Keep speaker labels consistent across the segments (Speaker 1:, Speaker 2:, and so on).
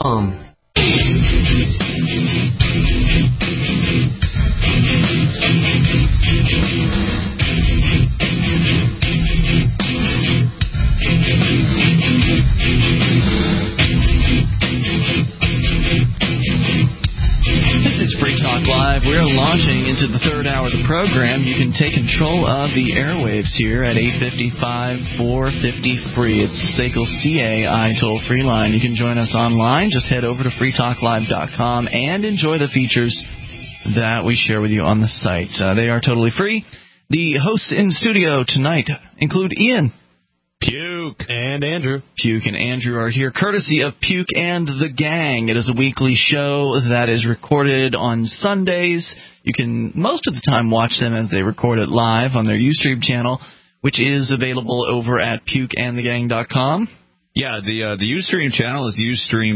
Speaker 1: We're launching into the third hour of the program. You can take control of the airwaves here at 855-450-FREE. It's the SACL CAI toll-free line. You can join us online. Just head over to freetalklive.com and enjoy the features that we share with you on the site. They are totally free. The hosts in studio tonight include Ian,
Speaker 2: Puke, and Andrew.
Speaker 1: Puke and Andrew are here courtesy of Puke and the Gang. It is a weekly show that is recorded on Sundays. You can most of the time watch them as they record it live on their Ustream channel, which is available over at pukeandthegang.com.
Speaker 2: Yeah, the Ustream channel is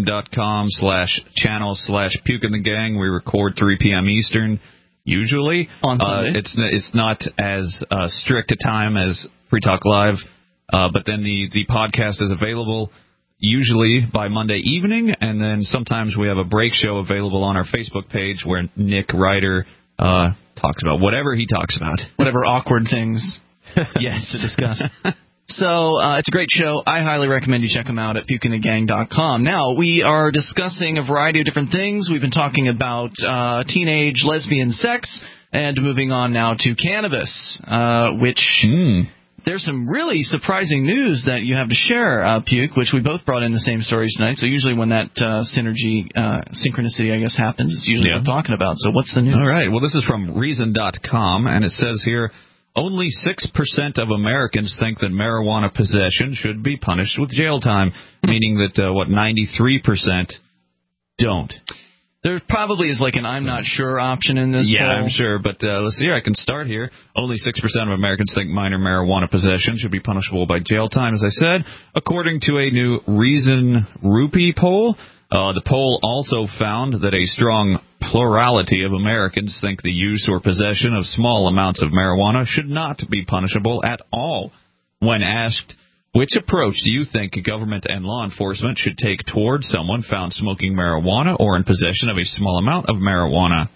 Speaker 2: ustream.com/channel/pukeandthegang. We record 3 p.m. Eastern, usually.
Speaker 1: On Sundays.
Speaker 2: It's not as strict a time as Free Talk Live. But then the podcast is available usually by Monday evening, and then sometimes we have a break show available on our Facebook page where Nick Ryder talks about whatever he talks about.
Speaker 1: Whatever awkward things yes, to discuss. So it's a great show. I highly recommend you check them out at pukeandthegang.com. Now, we are discussing a variety of different things. We've been talking about teenage lesbian sex, and moving on now to cannabis, which... There's some really surprising news that you have to share, Puke, which we both brought in the same stories tonight. So usually when that synchronicity, I guess, happens, it's usually what I'm talking about. So what's the news?
Speaker 2: All right. Well, this is from Reason.com, and it says here, only 6% of Americans think that marijuana possession should be punished with jail time, meaning that, 93% don't.
Speaker 1: There probably is like an I'm not sure option in this poll.
Speaker 2: I'm sure, but let's see here. I can start here. Only 6% of Americans think minor marijuana possession should be punishable by jail time, as I said, according to a new Reason Rupee poll. The poll also found that a strong plurality of Americans think the use or possession of small amounts of marijuana should not be punishable at all. When asked, which approach do you think government and law enforcement should take toward someone found smoking marijuana or in possession of a small amount of marijuana?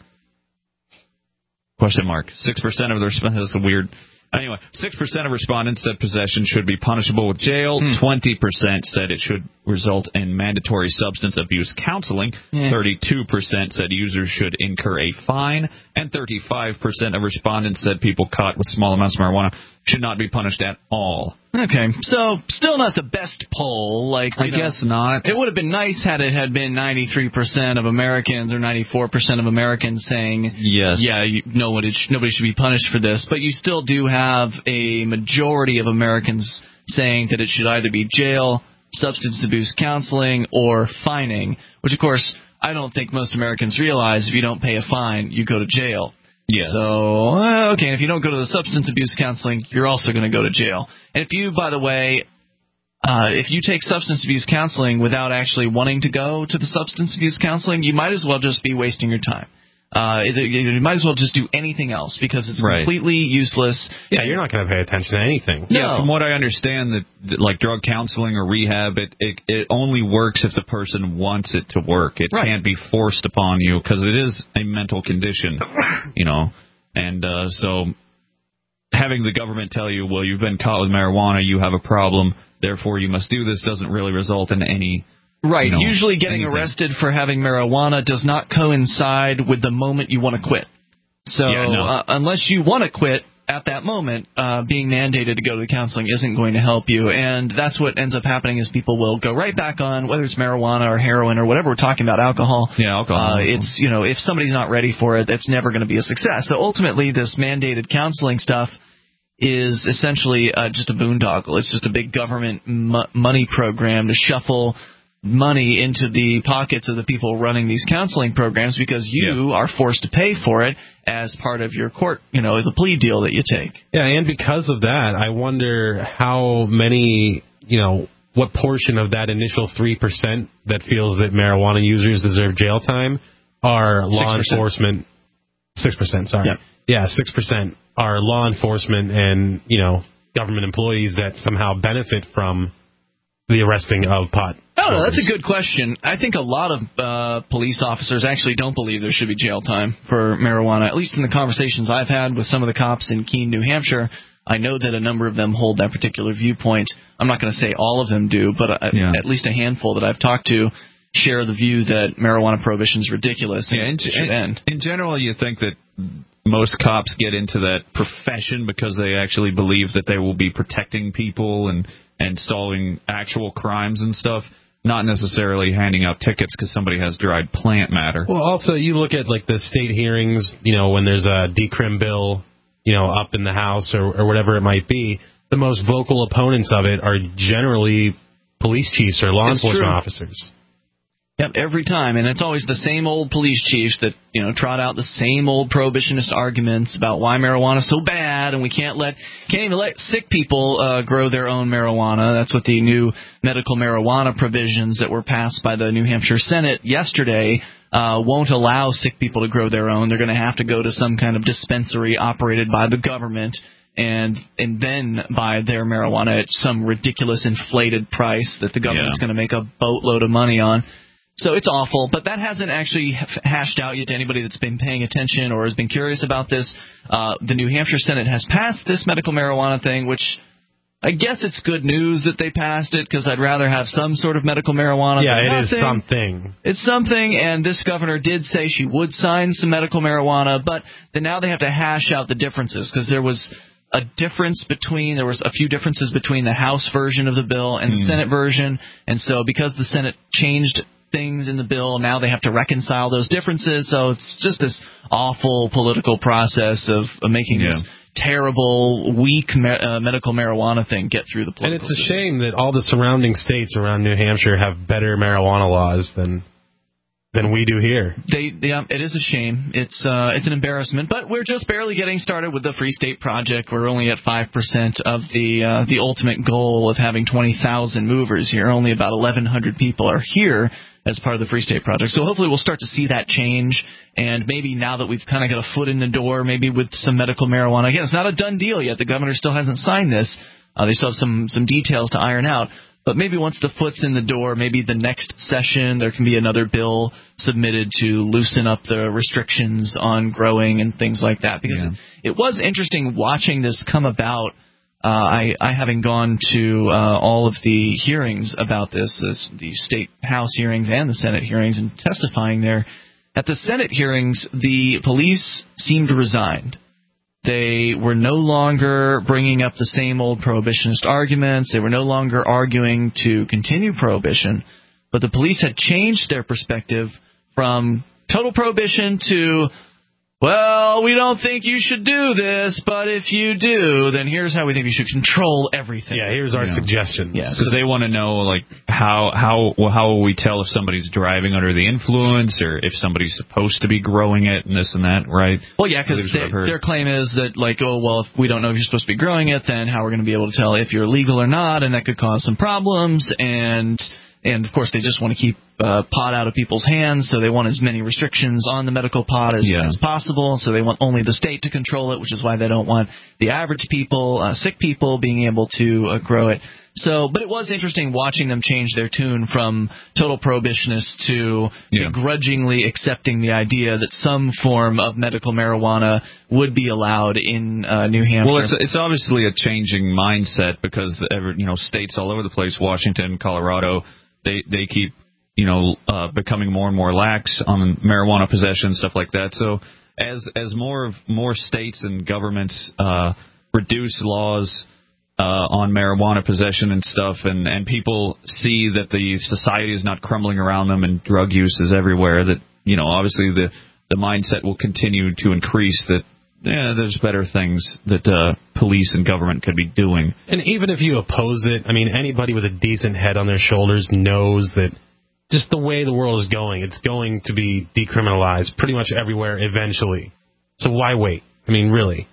Speaker 2: Question mark. 6% of the respondents. That's weird. Anyway, 6% of respondents said possession should be punishable with jail. 20% said it should result in mandatory substance abuse counseling. 32% said users should incur a fine. And 35% of respondents said people caught with small amounts of marijuana should not be punished at all.
Speaker 1: Okay, so still not the best poll.
Speaker 2: I guess not.
Speaker 1: It would have been nice had it had been 93% of Americans or 94% of Americans saying,
Speaker 2: yes,
Speaker 1: nobody should be punished for this. But you still do have a majority of Americans saying that it should either be jail, substance abuse counseling, or fining, which, of course, I don't think most Americans realize if you don't pay a fine, you go to jail.
Speaker 2: Yes.
Speaker 1: So, okay, and if you don't go to the substance abuse counseling, you're also going to go to jail. And if you, by the way, if you take substance abuse counseling without actually wanting to go to the substance abuse counseling, you might as well just be wasting your time. You might as well just do anything else because it's completely useless.
Speaker 3: Yeah, you're not going to pay attention to anything.
Speaker 2: No. Yeah, from what I understand, that like drug counseling or rehab, it only works if the person wants it to work. It can't be forced upon you because it is a mental condition, And so having the government tell you, well, you've been caught with marijuana, you have a problem, therefore you must do this, doesn't really result in any...
Speaker 1: Right. Usually getting arrested for having marijuana does not coincide with the moment you want to quit. So unless you want to quit at that moment, being mandated to go to the counseling isn't going to help you. And that's what ends up happening is people will go right back on, whether it's marijuana or heroin or whatever we're talking about, alcohol.
Speaker 2: Yeah, alcohol.
Speaker 1: It's, if somebody's not ready for it, it's never going to be a success. So ultimately, this mandated counseling stuff is essentially just a boondoggle. It's just a big government money program to shuffle money into the pockets of the people running these counseling programs because you are forced to pay for it as part of your court, the plea deal that you take.
Speaker 3: Yeah, and because of that, I wonder how many, what portion of that initial 3% that feels that marijuana users deserve jail time are law enforcement. 6%, sorry. Yeah, 6% are law enforcement and, government employees that somehow benefit from the arresting of pot
Speaker 1: don't know. That's a good question. I think a lot of police officers actually don't believe there should be jail time for marijuana, at least in the conversations I've had with some of the cops in Keene, New Hampshire. I know that a number of them hold that particular viewpoint. I'm not going to say all of them do, but at least a handful that I've talked to share the view that marijuana prohibition is ridiculous and it should end.
Speaker 2: In general, you think that most cops get into that profession because they actually believe that they will be protecting people and solving actual crimes and stuff, not necessarily handing out tickets because somebody has dried plant matter.
Speaker 3: Well, also, you look at like the state hearings, when there's a decrim bill, up in the House or whatever it might be, the most vocal opponents of it are generally police chiefs or law enforcement officers.
Speaker 1: Yep, every time, and it's always the same old police chiefs that trot out the same old prohibitionist arguments about why marijuana is so bad, and we can't even let sick people grow their own marijuana. That's what the new medical marijuana provisions that were passed by the New Hampshire Senate yesterday won't allow sick people to grow their own. They're going to have to go to some kind of dispensary operated by the government and then buy their marijuana at some ridiculous inflated price that the government's going to make a boatload of money on. So it's awful, but that hasn't actually hashed out yet to anybody that's been paying attention or has been curious about this. The New Hampshire Senate has passed this medical marijuana thing, which I guess it's good news that they passed it because I'd rather have some sort of medical marijuana.
Speaker 3: Yeah, it is something.
Speaker 1: It's something, and this governor did say she would sign some medical marijuana, but then now they have to hash out the differences because there was a few differences between the House version of the bill and the Senate version, and so because the Senate changed things in the bill, now they have to reconcile those differences. So it's just this awful political process of making this terrible, weak medical marijuana thing get through the political
Speaker 3: system. And it's a shame that all the surrounding states around New Hampshire have better marijuana laws than we do here.
Speaker 1: It is a shame. It's an embarrassment, but we're just barely getting started with the Free State Project. We're only at 5% of the ultimate goal of having 20,000 movers here. Only about 1,100 people are here as part of the Free State Project. So hopefully we'll start to see that change, and maybe now that we've kind of got a foot in the door, maybe with some medical marijuana. Again, it's not a done deal yet. The governor still hasn't signed this. They still have some details to iron out. But maybe once the foot's in the door, maybe the next session there can be another bill submitted to loosen up the restrictions on growing and things like that. Because it was interesting watching this come about. I having gone to all of the hearings about this, the state House hearings and the Senate hearings, and testifying there. At the Senate hearings, the police seemed resigned. They were no longer bringing up the same old prohibitionist arguments. They were no longer arguing to continue prohibition. But the police had changed their perspective from total prohibition to, well, we don't think you should do this, but if you do, then here's how we think you should control everything.
Speaker 3: Yeah, here's our suggestions.
Speaker 2: Yes. Because they want to know, like, how will we tell if somebody's driving under the influence or if somebody's supposed to be growing it and this and that, right?
Speaker 1: Well, yeah, because their claim is that, like, if we don't know if you're supposed to be growing it, then how are we going to be able to tell if you're legal or not, and that could cause some problems, and of course, they just want to keep pot out of people's hands, so they want as many restrictions on the medical pot as possible, so they want only the state to control it, which is why they don't want the average people, sick people, being able to grow it. So, but it was interesting watching them change their tune from total prohibitionists to begrudgingly accepting the idea that some form of medical marijuana would be allowed in New Hampshire.
Speaker 2: Well, it's obviously a changing mindset because states all over the place, Washington, Colorado, they keep becoming more and more lax on marijuana possession, stuff like that. So as more states and governments reduce laws on marijuana possession and stuff, and people see that the society is not crumbling around them and drug use is everywhere, that obviously the mindset will continue to increase that there's better things that police and government could be doing.
Speaker 3: And even if you oppose it, I mean, anybody with a decent head on their shoulders knows that just the way the world is going, it's going to be decriminalized pretty much everywhere eventually. So why wait? I mean, really.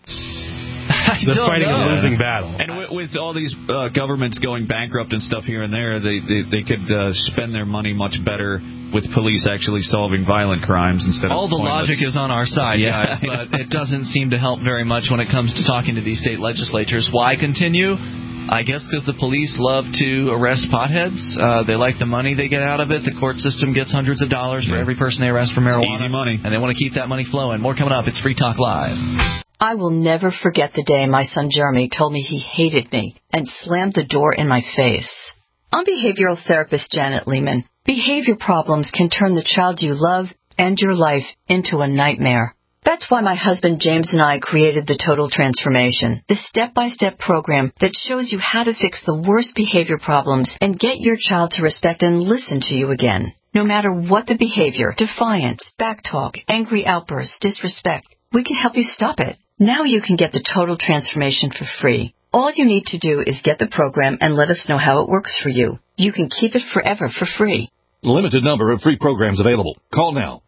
Speaker 3: They're fighting a losing battle.
Speaker 2: And with all these governments going bankrupt and stuff here and there, they could spend their money much better with police actually solving violent crimes instead of
Speaker 1: all the
Speaker 2: pointless.
Speaker 1: logic is on our side, guys, but it doesn't seem to help very much when it comes to talking to these state legislatures. Why continue? I guess because the police love to arrest potheads. They like the money they get out of it. The court system gets hundreds of dollars for every person they arrest for marijuana.
Speaker 2: It's easy money.
Speaker 1: And they want to keep that money flowing. More coming up. It's Free Talk Live.
Speaker 4: I will never forget the day my son Jeremy told me he hated me and slammed the door in my face. I'm behavioral therapist Janet Lehman. Behavior problems can turn the child you love and your life into a nightmare. That's why my husband James and I created the Total Transformation, the step-by-step program that shows you how to fix the worst behavior problems and get your child to respect and listen to you again. No matter what the behavior, defiance, backtalk, angry outbursts, disrespect, we can help you stop it. Now you can get the Total Transformation for free. All you need to do is get the program and let us know how it works for you. You can keep it forever for free.
Speaker 5: Limited number of free programs available. Call now.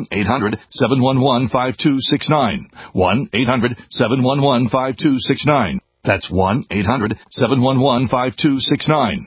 Speaker 5: 1-800-711-5269. 1-800-711-5269. That's 1-800-711-5269.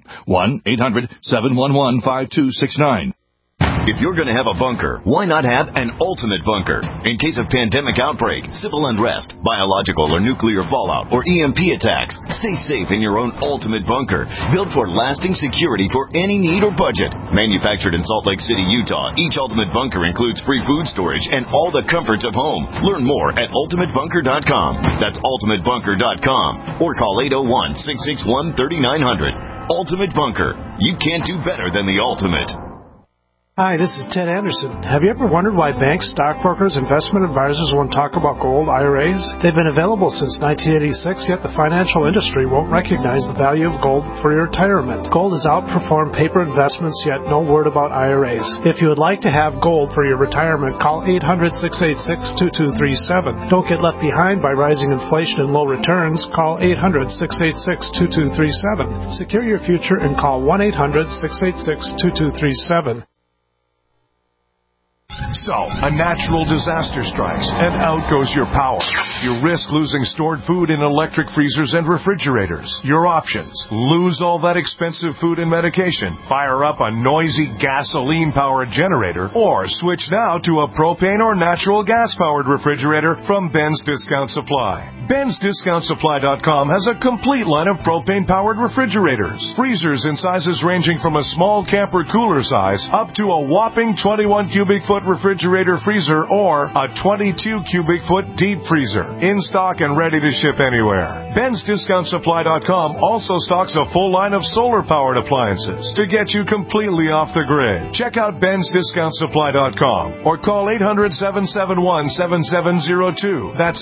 Speaker 5: 1-800-711-5269.
Speaker 6: If you're going to have a bunker, why not have an ultimate bunker? In case of pandemic outbreak, civil unrest, biological or nuclear fallout, or EMP attacks, stay safe in your own ultimate bunker. Built for lasting security for any need or budget. Manufactured in Salt Lake City, Utah, each ultimate bunker includes free food storage and all the comforts of home. Learn more at ultimatebunker.com. That's ultimatebunker.com. Or call 801-661-3900. Ultimate Bunker. You can't do better than the ultimate.
Speaker 7: Hi, this is Ted Anderson. Have you ever wondered why banks, stockbrokers, investment advisors won't talk about gold IRAs? They've been available since 1986, yet the financial industry won't recognize the value of gold for your retirement. Gold has outperformed paper investments, yet no word about IRAs. If you would like to have gold for your retirement, call 800-686-2237. Don't get left behind by rising inflation and low returns. Call 800-686-2237. Secure your future and call 1-800-686-2237.
Speaker 8: So, a natural disaster strikes, and out goes your power. You risk losing stored food in electric freezers and refrigerators. Your options: lose all that expensive food and medication, fire up a noisy gasoline-powered generator, or switch now to a propane or natural gas-powered refrigerator from Ben's Discount Supply. Ben'sDiscountSupply.com has a complete line of propane-powered refrigerators. Freezers in sizes ranging from a small camper cooler size up to a whopping 21 cubic foot refrigerator freezer or a 22 cubic foot deep freezer. In stock and ready to ship anywhere. Ben'sDiscountSupply.com also stocks a full line of solar-powered appliances to get you completely off the grid. Check out Ben'sDiscountSupply.com or call 800-771-7702. That's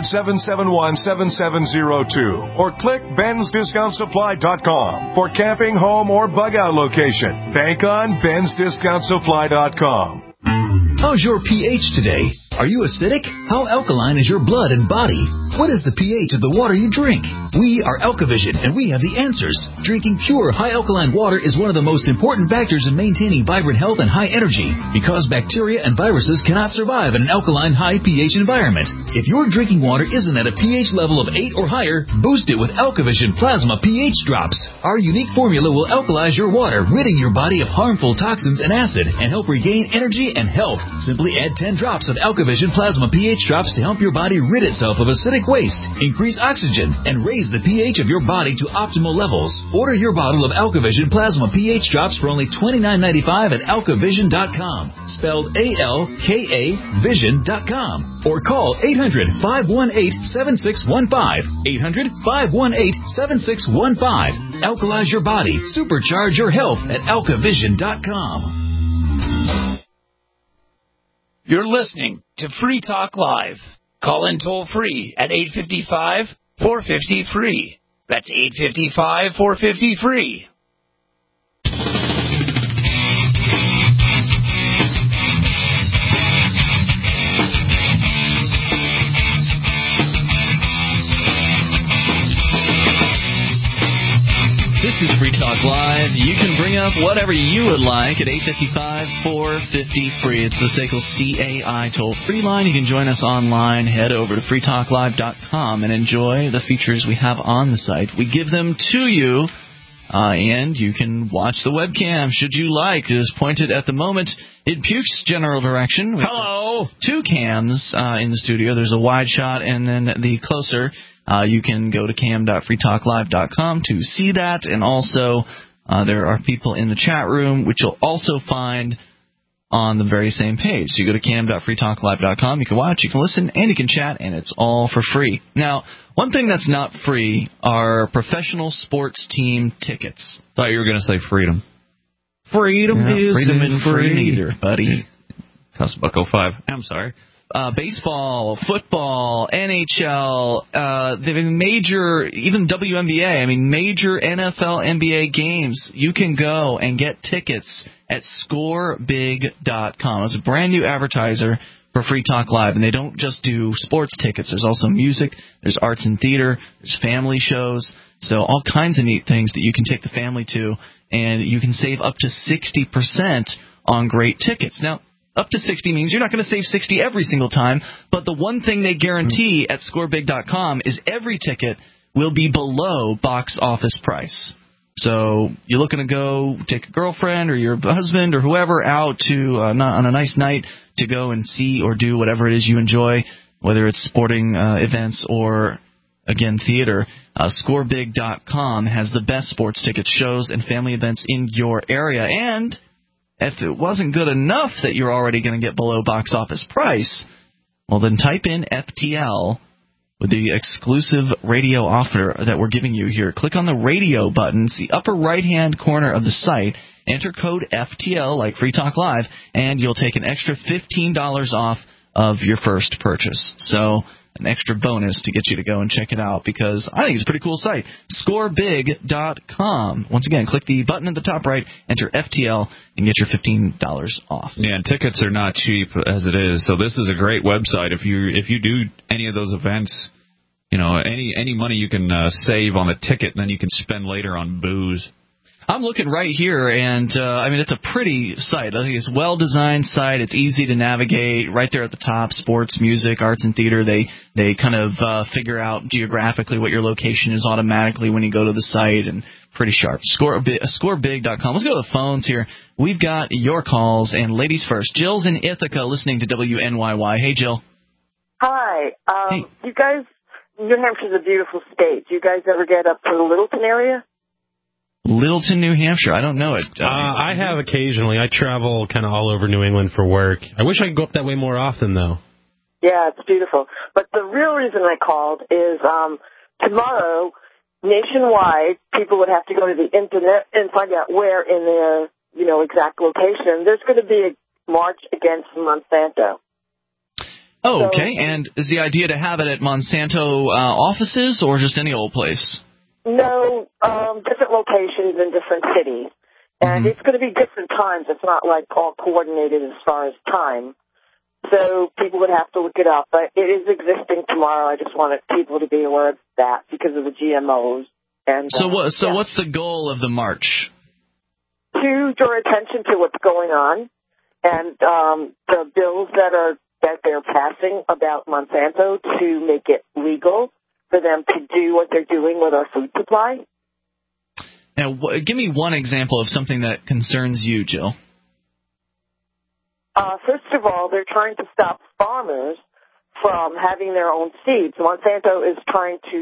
Speaker 8: 800-771-7702. Or click Ben'sDiscountSupply.com for camping, home, or bug-out location. Bank on Ben'sDiscountSupply.com.
Speaker 9: How's your pH today? Are you acidic? How alkaline is your blood and body? What is the pH of the water you drink? We are AlkaVision, and we have the answers. Drinking pure, high alkaline water is one of the most important factors in maintaining vibrant health and high energy, because bacteria and viruses cannot survive in an alkaline, high pH environment. If your drinking water isn't at a pH level of 8 or higher, boost it with AlkaVision Plasma pH Drops. Our unique formula will alkalize your water, ridding your body of harmful toxins and acid, and help regain energy and health. Simply add 10 drops of AlkaVision Plasma pH Drops to help your body rid itself of acidic waste, increase oxygen, and raise the pH of your body to optimal levels. Order your bottle of AlkaVision Plasma pH Drops for only $29.95 at AlkaVision.com, spelled A-L-K-A Vision.com, or call 800-518-7615, 800-518-7615. Alkalize your body, supercharge your health at AlkaVision.com.
Speaker 10: You're listening to Free Talk Live. Call in toll-free at 855-450-FREE. That's 855-450-FREE.
Speaker 1: This is Free Talk Live. You can bring up whatever you would like at 855-450-FREE. It's the SACL CAI toll-free line. You can join us online. Head over to freetalklive.com and enjoy the features we have on the site. We give them to you, and you can watch the webcam should you like. It is pointed at the moment in Puke's general direction.
Speaker 2: Hello!
Speaker 1: Two cams in the studio. There's a wide shot and then the closer. You can go to cam.freetalklive.com to see that, and also there are people in the chat room, which you'll also find on the very same page. So you go to cam.freetalklive.com, you can watch, you can listen, and you can chat, and it's all for free. Now, one thing that's not free are professional sports team tickets.
Speaker 2: Thought you were going to say freedom.
Speaker 1: Freedom isn't free either, buddy.
Speaker 2: Cost $1.05. I'm sorry.
Speaker 1: Baseball, football, NHL, the major, even WNBA, major NFL, NBA games, you can go and get tickets at scorebig.com. It's a brand new advertiser for Free Talk Live, and they don't just do sports tickets. There's also music, there's arts and theater, there's family shows, so all kinds of neat things that you can take the family to, and you can save up to 60% on great tickets. Now, up to 60 means you're not going to save 60 every single time, but the one thing they guarantee at scorebig.com is every ticket will be below box office price. So you're looking to go take a girlfriend or your husband or whoever out to on a nice night to go and see or do whatever it is you enjoy, whether it's sporting events or, again, theater. Scorebig.com has the best sports tickets, shows, and family events in your area. And if it wasn't good enough that you're already going to get below box office price, well, then type in FTL with the exclusive radio offer that we're giving you here. Click on the radio button. It's the upper right-hand corner of the site. Enter code FTL, like Free Talk Live, and you'll take an extra $15 off of your first purchase. So an extra bonus to get you to go and check it out, because I think it's a pretty cool site. Scorebig.com. Once again, click the button at the top right, enter FTL, and get your $15 off.
Speaker 2: Yeah, and tickets are not cheap as it is, so this is a great website. If you do any of those events, any money you can save on the ticket, then you can spend later on booze.
Speaker 1: I'm looking right here, and it's a pretty site. I think it's a well-designed site. It's easy to navigate. Right there at the top, sports, music, arts, and theater. They kind of figure out geographically what your location is automatically when you go to the site, and pretty sharp. Scorebig.com. Let's go to the phones here. We've got your calls, and ladies first. Jill's in Ithaca listening to WNYY. Hey, Jill.
Speaker 11: Hi.
Speaker 1: Hey.
Speaker 11: You guys, New Hampshire's a beautiful state. Do you guys ever get up to the Littleton area?
Speaker 1: Littleton, New Hampshire. I don't know it.
Speaker 3: I have occasionally. I travel kind of all over New England for work. I wish I could go up that way more often, though.
Speaker 11: Yeah, it's beautiful. But the real reason I called is tomorrow, nationwide, people would have to go to the internet and find out where in their exact location. There's going to be a march against Monsanto.
Speaker 1: Oh, okay. And is the idea to have it at Monsanto offices or just any old place?
Speaker 11: No, different locations in different cities. And it's going to be different times. It's not like all coordinated as far as time. So people would have to look it up. But it is existing tomorrow. I just wanted people to be aware of that because of the GMOs. And
Speaker 1: what's the goal of the march?
Speaker 11: To draw attention to what's going on and the bills that they're passing about Monsanto to make it legal for them to do what they're doing with our food supply.
Speaker 1: Now, give me one example of something that concerns you, Jill.
Speaker 11: First of all, they're trying to stop farmers from having their own seeds. Monsanto is trying to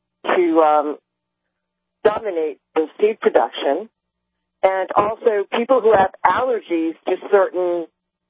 Speaker 11: dominate the seed production, and also people who have allergies to certain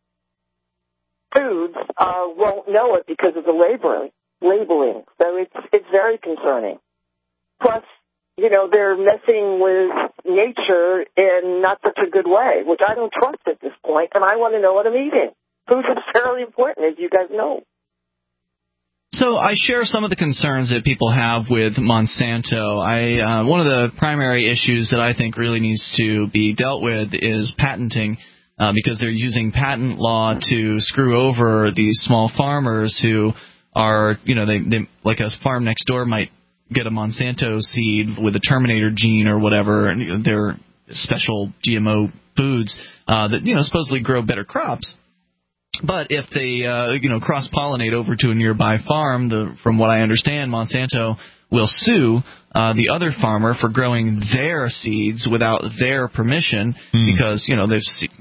Speaker 11: foods won't know it because of the labeling. So it's very concerning. Plus, they're messing with nature in not such a good way, which I don't trust at this point, and I want to know what I'm eating. Food is fairly important, as you guys know.
Speaker 1: So I share some of the concerns that people have with Monsanto. One of the primary issues that I think really needs to be dealt with is patenting, because they're using patent law to screw over these small farmers who are, they like a farm next door might get a Monsanto seed with a Terminator gene or whatever, and they're special GMO foods that supposedly grow better crops. But if they cross-pollinate over to a nearby farm, from what I understand, Monsanto will sue the other farmer for growing their seeds without their permission because they've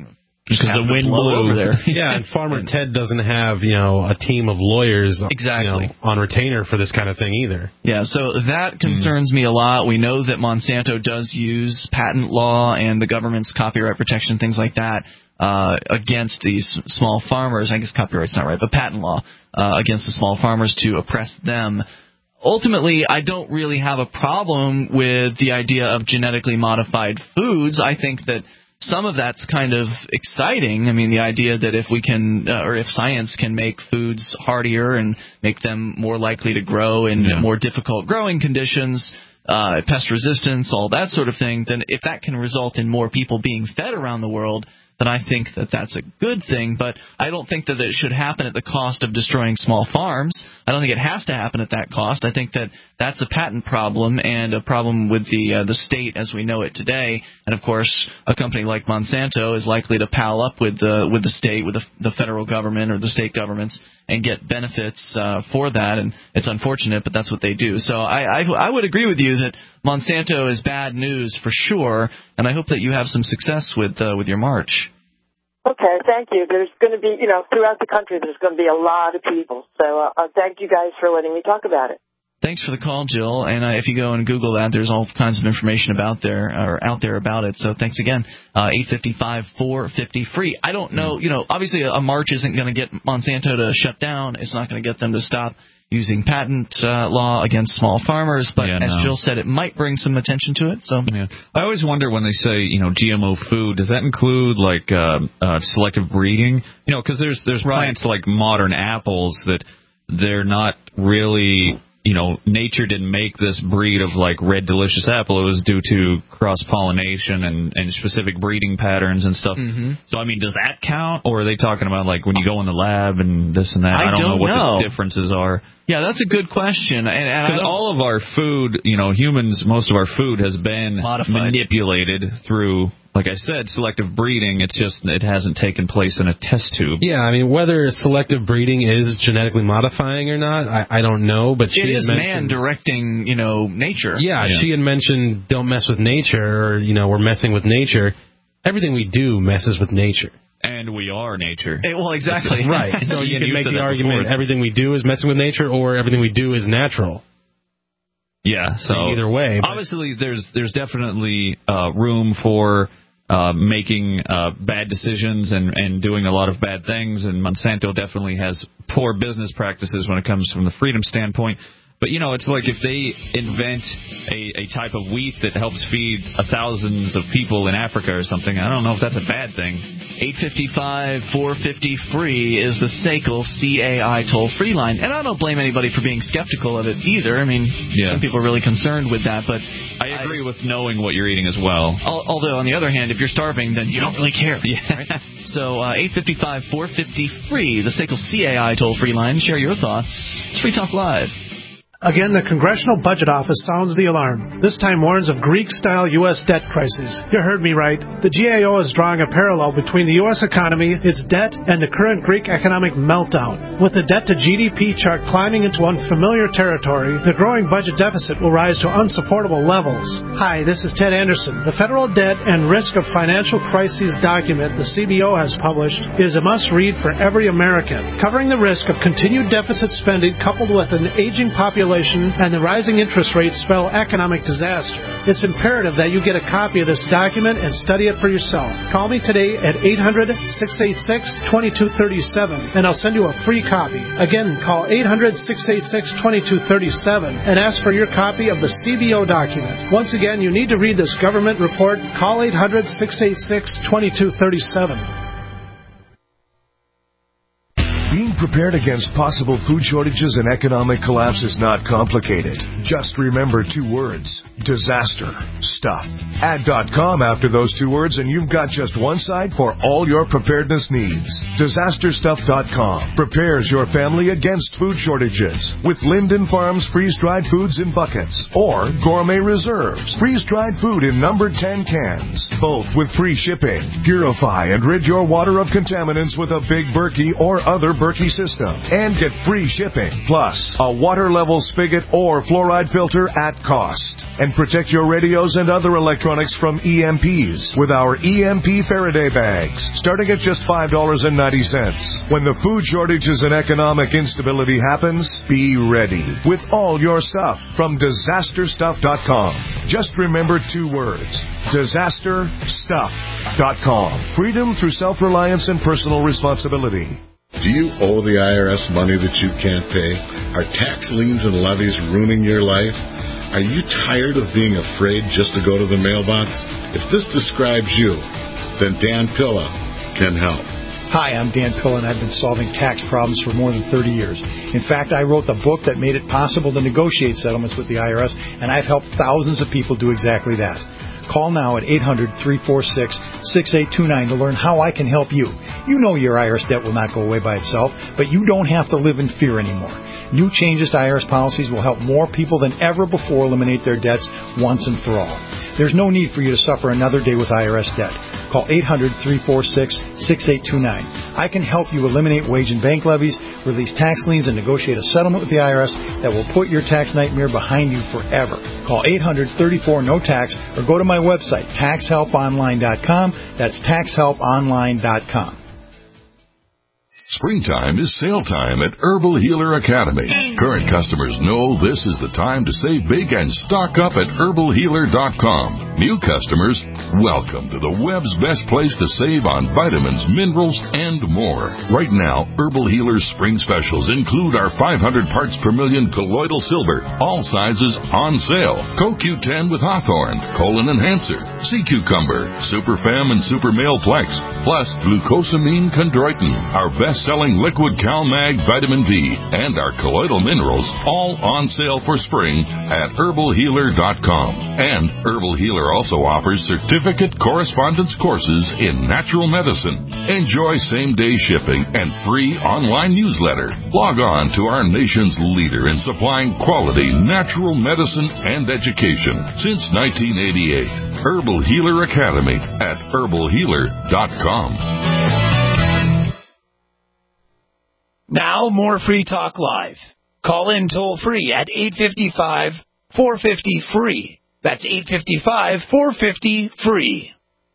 Speaker 2: Because the wind blew
Speaker 1: over there.
Speaker 3: Yeah, and Farmer Ted doesn't have, a team of lawyers on retainer for this kind of thing either.
Speaker 1: Yeah, so that concerns me a lot. We know that Monsanto does use patent law and the government's copyright protection, things like that, against these small farmers. I guess copyright's not right, but patent law against the small farmers to oppress them. Ultimately, I don't really have a problem with the idea of genetically modified foods. I think that some of that's kind of exciting. I mean, the idea that if we can, or if science can make foods hardier and make them more likely to grow in more difficult growing conditions, pest resistance, all that sort of thing, then if that can result in more people being fed around the world, then I think that that's a good thing. But I don't think that it should happen at the cost of destroying small farms. I don't think it has to happen at that cost. I think that that's a patent problem and a problem with the state as we know it today. And, of course, a company like Monsanto is likely to pal up with the state, with the federal government or the state governments, and get benefits for that. And it's unfortunate, but that's what they do. So I would agree with you that Monsanto is bad news for sure, and I hope that you have some success with your march.
Speaker 11: Okay, thank you. There's going to be, throughout the country, there's going to be a lot of people. So thank you guys for letting me talk about it.
Speaker 1: Thanks for the call, Jill. And if you go and Google that, there's all kinds of information out there about it. So thanks again. 855-450-FREE. I don't know, obviously a march isn't going to get Monsanto to shut down. It's not going to get them to stop using patent law against small farmers, but as Jill said, it might bring some attention to it. So
Speaker 2: I always wonder when they say, GMO food, does that include like selective breeding? Because there's plants like modern apples that they're not really. Nature didn't make this breed of like red delicious apple. It was due to cross-pollination and specific breeding patterns and stuff. Mm-hmm. So, I mean, does that count? Or are they talking about like when you go in the lab and this and that? I don't know what the differences are.
Speaker 1: Yeah, that's a good question. And
Speaker 2: all of our food, humans, most of our food has been manipulated through, like I said, selective breeding. It's just it hasn't taken place in a test tube.
Speaker 3: Yeah, I mean, whether selective breeding is genetically modifying or not, I don't know. But
Speaker 1: it is man directing, nature.
Speaker 3: Yeah, she had mentioned don't mess with nature, or we're messing with nature. Everything we do messes with nature.
Speaker 2: And we are nature.
Speaker 1: Well, exactly.
Speaker 3: Right. So you can make the argument everything we do is messing with nature, or everything we do is natural.
Speaker 2: Yeah. So
Speaker 3: either way,
Speaker 2: obviously there's definitely room for making bad decisions and doing a lot of bad things, and Monsanto definitely has poor business practices when it comes from the freedom standpoint. But, it's like if they invent a type of wheat that helps feed thousands of people in Africa or something, I don't know if that's a bad thing.
Speaker 1: 855-450-FREE is the SACL CAI toll-free line. And I don't blame anybody for being skeptical of it either. I mean, some people are really concerned with that. But
Speaker 2: I agree with knowing what you're eating as well.
Speaker 1: Although, on the other hand, if you're starving, then you don't really care. Yeah. Right? So 855-450-FREE, the SACL CAI toll-free line. Share your thoughts. It's Free Talk Live.
Speaker 7: Again, the Congressional Budget Office sounds the alarm. This time warns of Greek-style U.S. debt crisis. You heard me right. The GAO is drawing a parallel between the U.S. economy, its debt, and the current Greek economic meltdown. With the debt-to-GDP chart climbing into unfamiliar territory, the growing budget deficit will rise to unsupportable levels. Hi, this is Ted Anderson. The Federal Debt and Risk of Financial Crises document the CBO has published is a must-read for every American, covering the risk of continued deficit spending coupled with an aging population and the rising interest rates spell economic disaster. It's imperative that you get a copy of this document and study it for yourself. Call me today at 800-686-2237 and I'll send you a free copy. Again, call 800-686-2237 and ask for your copy of the CBO document. Once again, you need to read this government report. Call 800-686-2237.
Speaker 8: Being prepared against possible food shortages and economic collapse is not complicated. Just remember 2 words: disaster stuff. Add .com after those 2 words and you've got just one site for all your preparedness needs. DisasterStuff.com prepares your family against food shortages with Linden Farms freeze-dried foods in buckets or Gourmet Reserves freeze-dried food in number 10 cans, both with free shipping. Purify and rid your water of contaminants with a Big Berkey or other Berkey system and get free shipping, plus a water level spigot or fluoride filter at cost. And protect your radios and other electronics from EMPs with our EMP Faraday bags, starting at just $5.90. When the food shortages and economic instability happens, be ready with all your stuff from disasterstuff.com. Just remember 2 words: disasterstuff.com. Freedom through self-reliance and personal responsibility.
Speaker 12: Do you owe the IRS money that you can't pay? Are tax liens and levies ruining your life? Are you tired of being afraid just to go to the mailbox? If this describes you, then Dan Pilla can help.
Speaker 13: Hi, I'm Dan Pilla, and I've been solving tax problems for more than 30 years. In fact, I wrote the book that made it possible to negotiate settlements with the IRS, and I've helped thousands of people do exactly that. Call now at 800-346-6829 to learn how I can help you. You know your IRS debt will not go away by itself, but you don't have to live in fear anymore. New changes to IRS policies will help more people than ever before eliminate their debts once and for all. There's no need for you to suffer another day with IRS debt. Call 800-346-6829. I can help you eliminate wage and bank levies, release tax liens, and negotiate a settlement with the IRS that will put your tax nightmare behind you forever. Call 800-34-NO-TAX or go to my website, taxhelponline.com. That's taxhelponline.com.
Speaker 14: Springtime is sale time at Herbal Healer Academy. Current customers know this is the time to save big and stock up at herbalhealer.com. New customers, welcome to the web's best place to save on vitamins, minerals, and more. Right now, Herbal Healer's spring specials include our 500 parts per million colloidal silver, all sizes on sale. CoQ10 with Hawthorne, Colon Enhancer, Sea Cucumber, Super Fem and Super Male Plex, plus glucosamine chondroitin, our best-selling liquid CalMag vitamin D, and our colloidal minerals, all on sale for spring at herbalhealer.com. And Herbal Healer also offers certificate correspondence courses in natural medicine. Enjoy same-day shipping and free online newsletter. Log on to our nation's leader in supplying quality natural medicine and education since 1988. Herbal Healer Academy at herbalhealer.com.
Speaker 10: Now, more Free Talk Live. Call in toll-free at 855-450-FREE. That's 855-450-FREE.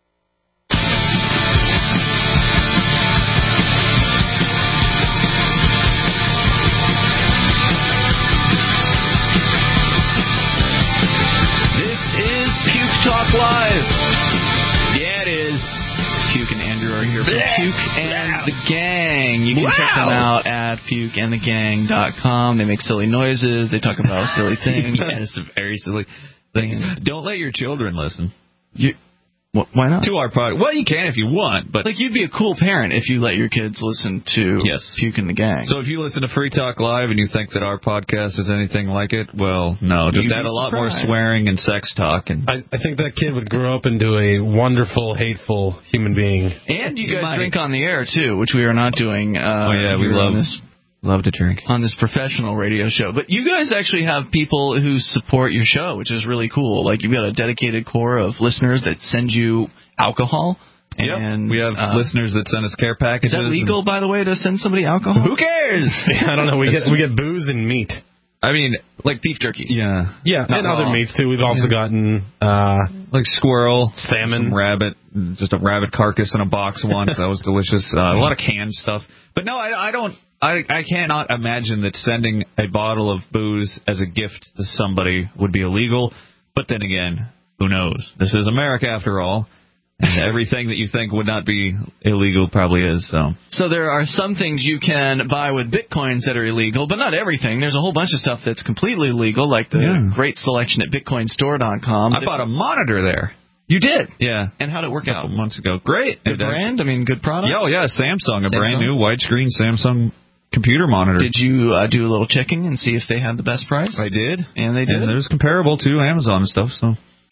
Speaker 1: This is Puke Talk Live. Yeah, it is. Puke and Andrew are here for Puke and the Gang. You can check them out at pukeandthegang.com. They make silly noises. They talk about silly things.
Speaker 2: Yes, very silly things. Don't let your children listen.
Speaker 1: Why not?
Speaker 2: To our product. Well, you can if you want, but
Speaker 1: like you'd be a cool parent if you let your kids listen to Puke and the Gang.
Speaker 2: So if you listen to Free Talk Live and you think that our podcast is anything like it, well, no. Just add a lot more swearing and sex talk. And
Speaker 3: I think that kid would grow up into a wonderful, hateful human being.
Speaker 1: And you guys drink on the air, too, which we are not doing.
Speaker 2: We love to drink
Speaker 1: on this professional radio show. But you guys actually have people who support your show, which is really cool. Like, you've got a dedicated core of listeners that send you alcohol. And
Speaker 2: we have listeners that send us care packages.
Speaker 1: Is that legal, by the way, to send somebody alcohol?
Speaker 2: Who cares?
Speaker 3: I don't know. We get booze and meat.
Speaker 2: I mean,
Speaker 1: like beef jerky.
Speaker 3: Yeah, and other meats too. We've also gotten
Speaker 2: like squirrel,
Speaker 3: salmon,
Speaker 2: rabbit, just a rabbit carcass in a box once. That was delicious. A lot of canned stuff. But no, I don't. I cannot imagine that sending a bottle of booze as a gift to somebody would be illegal. But then again, who knows? This is America after all. And everything that you think would not be illegal probably is.
Speaker 1: So there are some things you can buy with bitcoins that are illegal, but not everything. There's a whole bunch of stuff that's completely legal, like the great selection at bitcoinstore.com.
Speaker 2: I bought a monitor there.
Speaker 1: You did?
Speaker 2: Yeah.
Speaker 1: And how'd it work out?
Speaker 2: A couple months ago. Great.
Speaker 1: Good brand? I mean, good product?
Speaker 2: Oh, yeah, Samsung. Brand new widescreen Samsung computer monitor.
Speaker 1: Did you do a little checking and see if they had the best price?
Speaker 2: I did.
Speaker 1: And they did?
Speaker 2: And it was comparable to Amazon and stuff, so...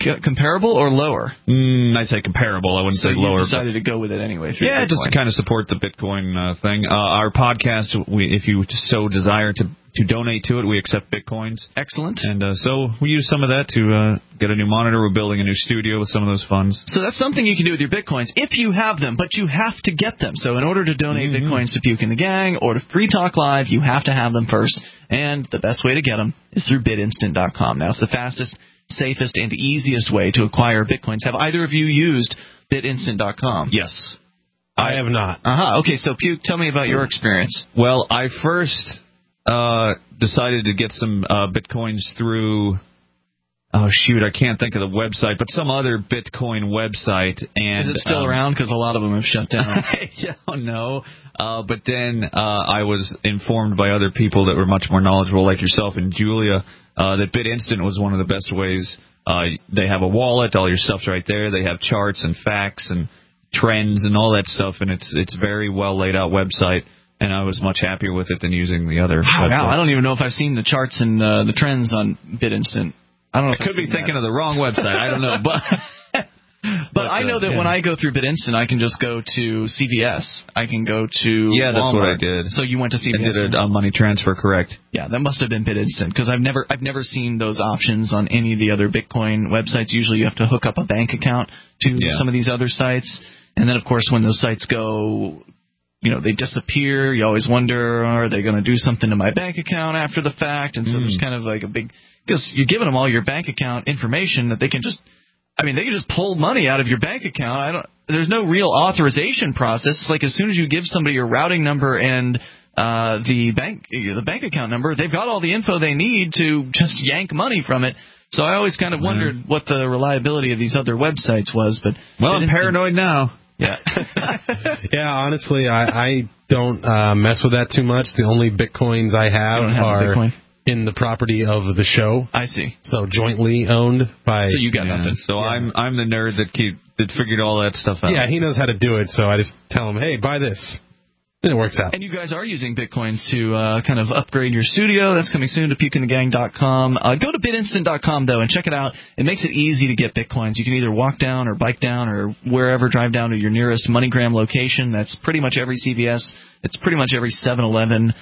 Speaker 1: comparable or lower?
Speaker 2: I'd say comparable. I wouldn't say lower.
Speaker 1: So you decided to go with it anyway.
Speaker 2: Yeah, just to kind of support the Bitcoin thing. Our podcast, if you so desire to donate to it, we accept Bitcoins.
Speaker 1: Excellent.
Speaker 2: And so we use some of that to get a new monitor. We're building a new studio with some of those funds.
Speaker 1: So that's something you can do with your Bitcoins if you have them, but you have to get them. So in order to donate Bitcoins to Puke and the Gang or to Free Talk Live, you have to have them first. And the best way to get them is through BitInstant.com. Now, it's the fastest, safest, and easiest way to acquire Bitcoins. Have either of you used BitInstant.com?
Speaker 2: Yes.
Speaker 3: I have not.
Speaker 1: Okay, so Puke, tell me about your experience.
Speaker 2: Well, I first decided to get some Bitcoins through, I can't think of the website, but some other Bitcoin website. And
Speaker 1: is it still around? Because a lot of them have shut down.
Speaker 2: I don't know. But then I was informed by other people that were much more knowledgeable, like yourself and Julia, that BitInstant was one of the best ways. They have a wallet, all your stuff's right there. They have charts and facts and trends and all that stuff, and it's very well laid out website. And I was much happier with it than using the other.
Speaker 1: Wow, I don't even know if I've seen the charts and the trends on BitInstant. I don't know.
Speaker 2: I could be thinking of the wrong website. I don't know,
Speaker 1: but I know that when I go through BitInstant, I can just go to CVS. I can go to
Speaker 2: Walmart. That's what I did.
Speaker 1: So you went to CVS.
Speaker 2: I did a money transfer, correct?
Speaker 1: Yeah, that must have been BitInstant because I've never seen those options on any of the other Bitcoin websites. Usually you have to hook up a bank account to some of these other sites, and then of course when those sites go, they disappear. You always wonder, are they going to do something to my bank account after the fact? And so there's kind of like a big, because you're giving them all your bank account information that they can just pull money out of your bank account. There's no real authorization process. It's like as soon as you give somebody your routing number and the bank account number, they've got all the info they need to just yank money from it. So I always kind of wondered what the reliability of these other websites was. But
Speaker 2: I'm paranoid now.
Speaker 1: Yeah.
Speaker 3: Yeah, honestly, I don't mess with that too much. The only Bitcoins I have are in the property of the show.
Speaker 1: I see.
Speaker 3: So jointly owned by...
Speaker 1: So you got nothing.
Speaker 2: So I'm the nerd that figured all that stuff out.
Speaker 3: Yeah, he knows how to do it, so I just tell him, hey, buy this. And it works out.
Speaker 1: And you guys are using Bitcoins to kind of upgrade your studio. That's coming soon to pukeandthegang.com. Go to bitinstant.com, though, and check it out. It makes it easy to get Bitcoins. You can either walk down or bike down or wherever, drive down to your nearest MoneyGram location. That's pretty much every CVS. It's pretty much every 7-Eleven.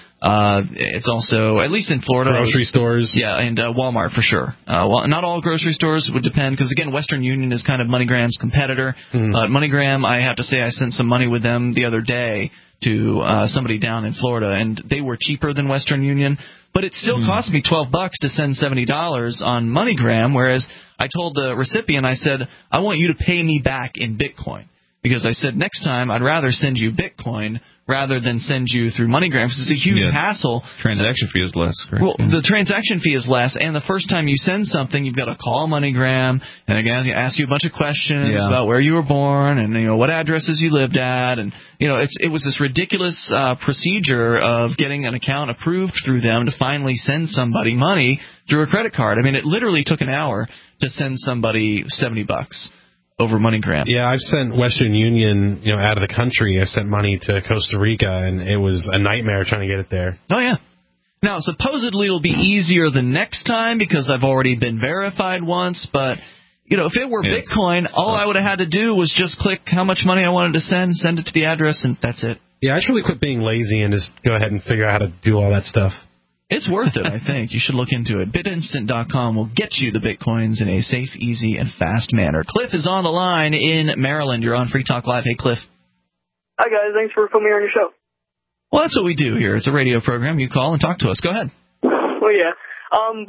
Speaker 1: It's also, at least in Florida.
Speaker 3: Grocery stores.
Speaker 1: Yeah, and Walmart for sure. Not all grocery stores would depend, because, again, Western Union is kind of MoneyGram's competitor. MoneyGram, I have to say, I sent some money with them the other day to somebody down in Florida, and they were cheaper than Western Union, but it still cost me $12 to send $70 on MoneyGram, whereas I told the recipient, I said, I want you to pay me back in Bitcoin, because I said next time I'd rather send you Bitcoin rather than send you through MoneyGram, because it's a huge hassle.
Speaker 2: Transaction fee is less, correct?
Speaker 1: Well, the transaction fee is less, and the first time you send something, you've got to call MoneyGram, and again, they ask you a bunch of questions about where you were born and what addresses you lived at, and it was this ridiculous procedure of getting an account approved through them to finally send somebody money through a credit card. I mean, it literally took an hour to send somebody $70 over MoneyGram.
Speaker 3: Yeah, I've sent Western Union, out of the country. I sent money to Costa Rica, and it was a nightmare trying to get it there.
Speaker 1: Oh, yeah. Now, supposedly it'll be easier the next time because I've already been verified once, but, if it were Bitcoin, all I would have had to do was just click how much money I wanted to send it to the address, and that's it.
Speaker 3: Yeah, I should really quit being lazy and just go ahead and figure out how to do all that stuff.
Speaker 1: It's worth it, I think. You should look into it. BitInstant.com will get you the Bitcoins in a safe, easy, and fast manner. Cliff is on the line in Maryland. You're on Free Talk Live. Hey, Cliff.
Speaker 15: Hi, guys. Thanks for putting me on your show.
Speaker 1: Well, that's what we do here. It's a radio program. You call and talk to us. Go ahead.
Speaker 15: Well, yeah. I'm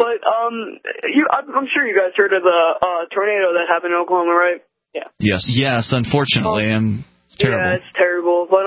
Speaker 15: sure you guys heard of the tornado that happened in Oklahoma, right? Yeah.
Speaker 1: Yes, unfortunately. It's terrible.
Speaker 15: Yeah, it's terrible. But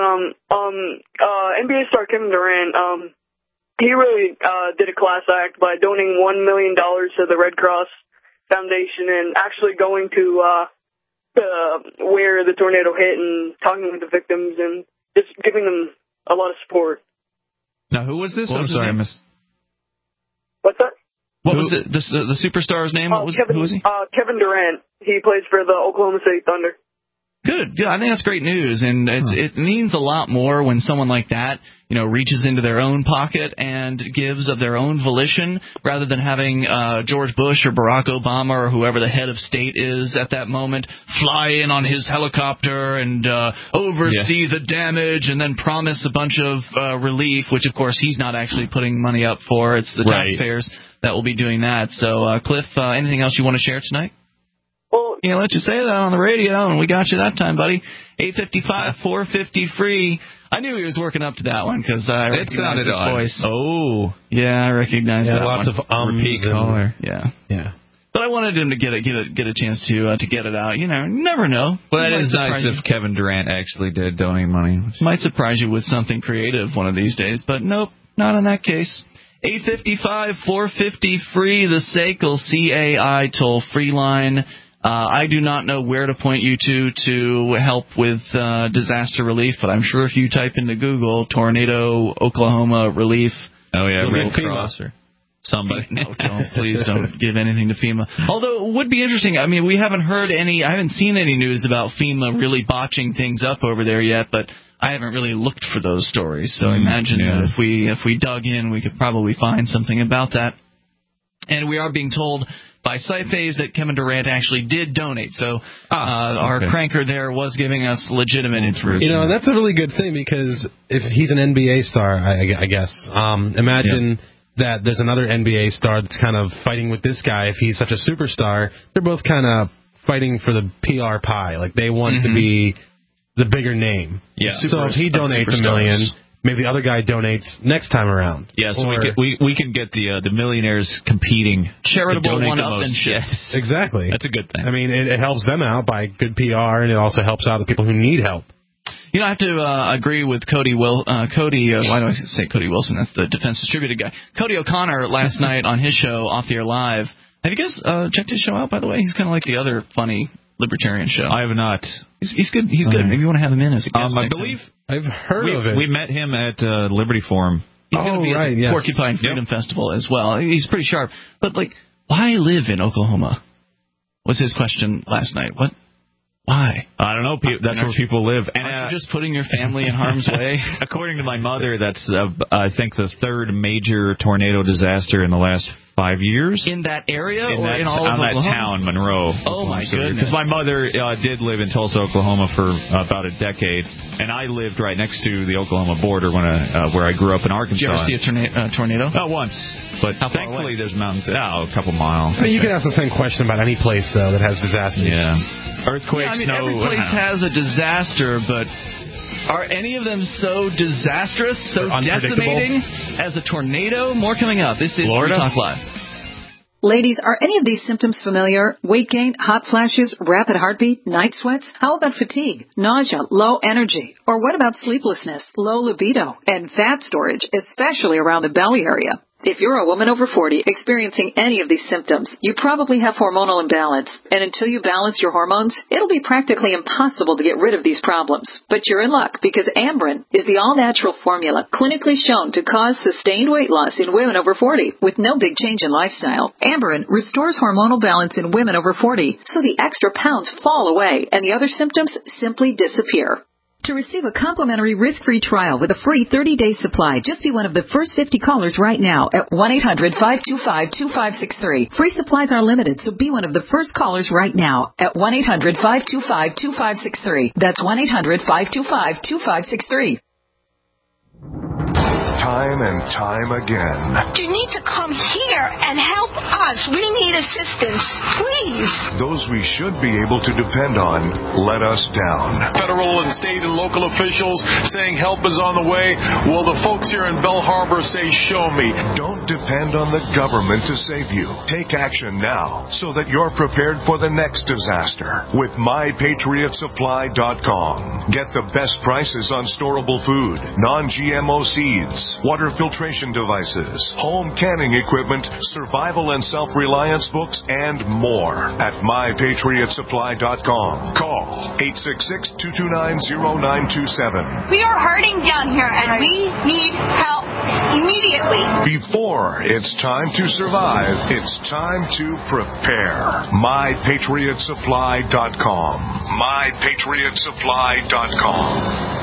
Speaker 15: NBA star Kevin Durant, he really did a class act by donating $1 million to the Red Cross Foundation and actually going to where the tornado hit and talking with the victims and just giving them a lot of support.
Speaker 2: Now, who was this? I'm sorry, I missed.
Speaker 15: What's that?
Speaker 1: What was it? The superstar's name? Who was he?
Speaker 15: Kevin Durant. He plays for the Oklahoma City Thunder.
Speaker 1: Good. I think that's great news, and it means a lot more when someone like that, reaches into their own pocket and gives of their own volition, rather than having George Bush or Barack Obama or whoever the head of state is at that moment fly in on his helicopter and oversee the damage and then promise a bunch of relief, which of course he's not actually putting money up for. It's the taxpayers that will be doing that. So, Cliff, anything else you want to share tonight?
Speaker 11: Well,
Speaker 1: let you say that on the radio, and we got you that time, buddy. 855-450-FREE. I knew he was working up to that one because I recognized his voice.
Speaker 2: Oh.
Speaker 1: Yeah, I recognized that
Speaker 3: lots
Speaker 1: one.
Speaker 3: of repeat
Speaker 1: caller. Yeah. But I wanted him to get a chance to get it out. You never know.
Speaker 2: Well, it is nice if Kevin Durant actually did donate money.
Speaker 1: Might surprise you with something creative one of these days, but nope, not in that case. 855-450-FREE, the SACL CAI toll-free line. I do not know where to point you to help with disaster relief, but I'm sure if you type into Google tornado Oklahoma relief,
Speaker 2: Red Cross or somebody.
Speaker 1: No, please don't give anything to FEMA. Although it would be interesting. I mean, I haven't seen any news about FEMA really botching things up over there yet, but I haven't really looked for those stories. So I imagine that if we dug in, we could probably find something about that. And we are being told by Cyphase that Kevin Durant actually did donate. So our cranker there was giving us legitimate information.
Speaker 3: That's a really good thing, because if he's an NBA star, I guess, imagine that there's another NBA star that's kind of fighting with this guy. If he's such a superstar, they're both kind of fighting for the PR pie. Like, they want to be the bigger name.
Speaker 2: Yeah.
Speaker 3: So if he donates $1 million, maybe the other guy donates next time around.
Speaker 2: Yeah, so we can get the millionaires competing.
Speaker 1: Charitable one-upmanship.
Speaker 2: Yes.
Speaker 3: Exactly.
Speaker 2: That's a good thing.
Speaker 3: I mean, it helps them out by good PR, and it also helps out the people who need help.
Speaker 1: I have to agree with Cody. Why do I say Cody Wilson? That's the defense distributed guy. Cody O'Connor last night on his show, Off the Air Live. Have you guys checked his show out, by the way? He's kind of like the other funny libertarian show.
Speaker 2: I have not.
Speaker 1: He's good. He's good. Maybe you want to have him in as a guest.
Speaker 2: I believe
Speaker 3: I've heard of it.
Speaker 2: We met him at Liberty Forum.
Speaker 1: He's going to be at the Porcupine Freedom Festival as well. He's pretty sharp. But, why live in Oklahoma? Was his question last night. What? Why?
Speaker 2: I don't know. That's where people live. And
Speaker 1: aren't you just putting your family in harm's way?
Speaker 2: According to my mother, that's, I think, the third major tornado disaster in the last 5 years.
Speaker 1: In that area
Speaker 2: in
Speaker 1: in all of
Speaker 2: that town, Monroe.
Speaker 1: Oh, my goodness.
Speaker 2: Because my mother did live in Tulsa, Oklahoma for about a decade, and I lived right next to the Oklahoma border where I grew up in Arkansas.
Speaker 1: Did you ever see a tornado?
Speaker 2: Once. But thankfully there's mountains. A couple miles.
Speaker 3: You can ask the same question about any place, though, that has disasters.
Speaker 2: Yeah. Earthquakes,
Speaker 1: every place has a disaster, but are any of them so disastrous, so decimating as a tornado? More coming up. This is Free Talk Live.
Speaker 16: Ladies, are any of these symptoms familiar? Weight gain, hot flashes, rapid heartbeat, night sweats? How about fatigue, nausea, low energy? Or what about sleeplessness, low libido, and fat storage, especially around the belly area? If you're a woman over 40 experiencing any of these symptoms, you probably have hormonal imbalance. And until you balance your hormones, it'll be practically impossible to get rid of these problems. But you're in luck, because Amberen is the all-natural formula clinically shown to cause sustained weight loss in women over 40 with no big change in lifestyle. Amberen restores hormonal balance in women over 40, so the extra pounds fall away and the other symptoms simply disappear. To receive a complimentary risk-free trial with a free 30-day supply, just be one of the first 50 callers right now at 1-800-525-2563. Free supplies are limited, so be one of the first callers right now at 1-800-525-2563. That's 1-800-525-2563.
Speaker 8: Time and time again.
Speaker 17: You need to come here and help us. We need assistance, please.
Speaker 8: Those we should be able to depend on let us down.
Speaker 18: Federal and state and local officials saying help is on the way. Well, the folks here in Bell Harbor say, show me.
Speaker 8: Don't depend on the government to save you. Take action now so that you're prepared for the next disaster with MyPatriotSupply.com. Get the best prices on storable food, non-GMO seeds, water filtration devices, home canning equipment, survival and self-reliance books, and more at mypatriotsupply.com. Call 866-229-0927.
Speaker 17: We are hurting down here, and we need help immediately.
Speaker 8: Before it's time to survive, it's time to prepare. mypatriotsupply.com. mypatriotsupply.com.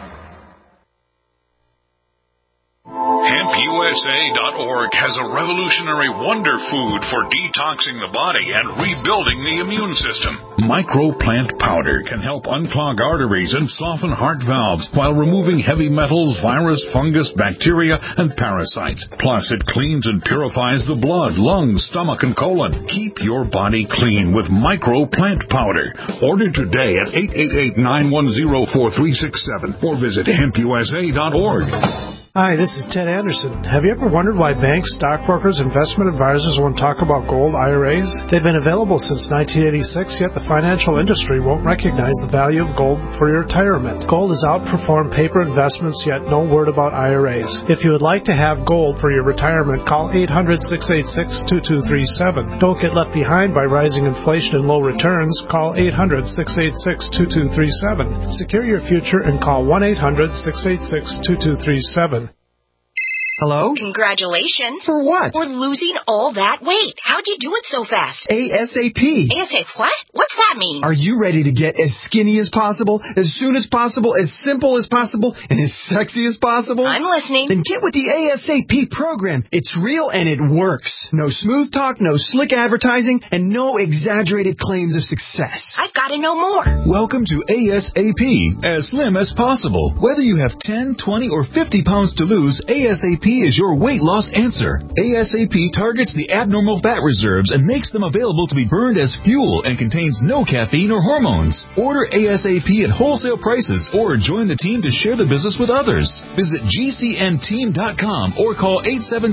Speaker 19: HempUSA.org has a revolutionary wonder food for detoxing the body and rebuilding the immune system. Microplant powder can help unclog arteries and soften heart valves while removing heavy metals, virus, fungus, bacteria, and parasites. Plus, it cleans and purifies the blood, lungs, stomach, and colon. Keep your body clean with Microplant powder. Order today at 888-910-4367 or visit HempUSA.org.
Speaker 7: Hi, this is Ted Anderson. Have you ever wondered why banks, stockbrokers, investment advisors won't talk about gold IRAs? They've been available since 1986, yet the financial industry won't recognize the value of gold for your retirement. Gold has outperformed paper investments, yet no word about IRAs. If you would like to have gold for your retirement, call 800-686-2237. Don't get left behind by rising inflation and low returns. Call 800-686-2237. Secure your future and call 1-800-686-2237.
Speaker 20: Hello?
Speaker 17: Congratulations.
Speaker 20: For what?
Speaker 17: For losing all that weight. How'd you do it so fast?
Speaker 20: ASAP.
Speaker 17: ASAP what? What's that mean?
Speaker 20: Are you ready to get as skinny as possible, as soon as possible, as simple as possible, and as sexy as possible?
Speaker 17: I'm listening.
Speaker 20: Then get with the ASAP program. It's real and it works. No smooth talk, no slick advertising, and no exaggerated claims of success.
Speaker 17: I've got to know more.
Speaker 9: Welcome to ASAP, as slim as possible. Whether you have 10, 20, or 50 pounds to lose, ASAP is your weight loss answer. ASAP targets the abnormal fat reserves and makes them available to be burned as fuel and contains no caffeine or hormones. Order ASAP at wholesale prices or join the team to share the business with others. Visit GCNteam.com or call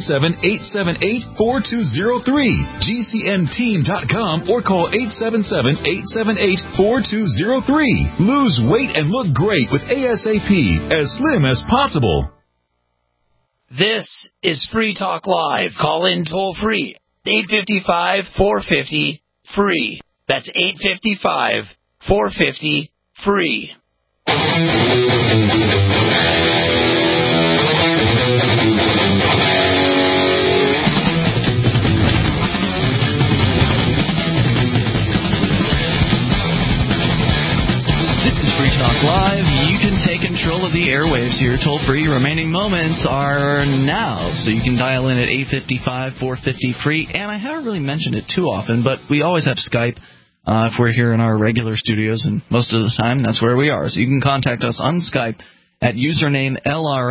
Speaker 9: 877-878-4203. GCNteam.com or call 877-878-4203. Lose weight and look great with ASAP, as slim as possible.
Speaker 10: This is Free Talk Live. Call in toll free. 855-450-FREE. That's 855-450-FREE.
Speaker 1: This is Free Talk Live. You can take control of the airwaves here. Toll-free remaining moments are now, so you can dial in at 855-450-FREE. And I haven't really mentioned it too often, but we always have Skype if we're here in our regular studios, and most of the time that's where we are. So you can contact us on Skype at username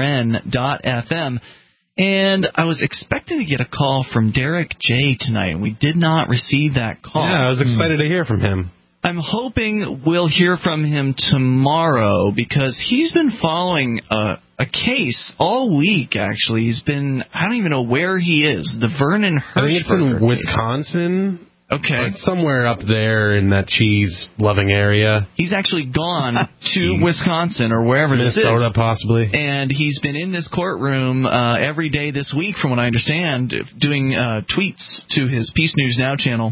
Speaker 1: LRN.FM. And I was expecting to get a call from Derek J. tonight, and we did not receive that call.
Speaker 3: Yeah, I was excited to hear from him.
Speaker 1: I'm hoping we'll hear from him tomorrow because he's been following a case all week, actually. He's been, I don't even know where he is, the Vernon Hirschberger
Speaker 3: I think it's in Wisconsin.
Speaker 1: Okay.
Speaker 3: Or it's somewhere up there in that cheese-loving area.
Speaker 1: He's actually gone to Wisconsin or wherever
Speaker 3: Minnesota,
Speaker 1: this is.
Speaker 3: possibly.
Speaker 1: And he's been in this courtroom every day this week, from what I understand, doing tweets to his Peace News Now channel.